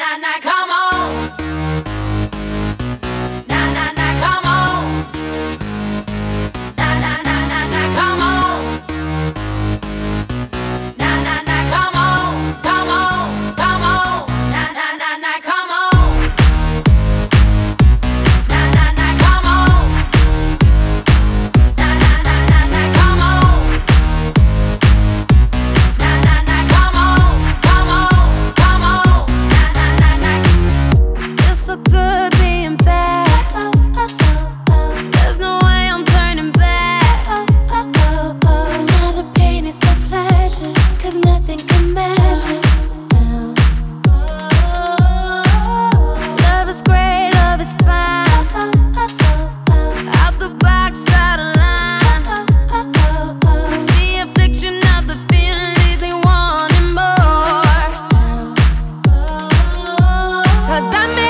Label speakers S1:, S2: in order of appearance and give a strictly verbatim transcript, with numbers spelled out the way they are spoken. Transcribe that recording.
S1: na na, come on. Na na na, come on. Na na na na na, come on. Na na na, come on, come on, come on. Na na na na, come on. Na na na, come on. Na na na na na, come on. Na na na, come on, come on, come on. Na na na na.
S2: Feels so good being back. There's no way I'm turning back. Now the pain is my pleasure, 'cause nothing can measure. Love is great, love is fine. Out the box, out of line. The affliction of the feeling leaves me wanting more. 'Cause I'm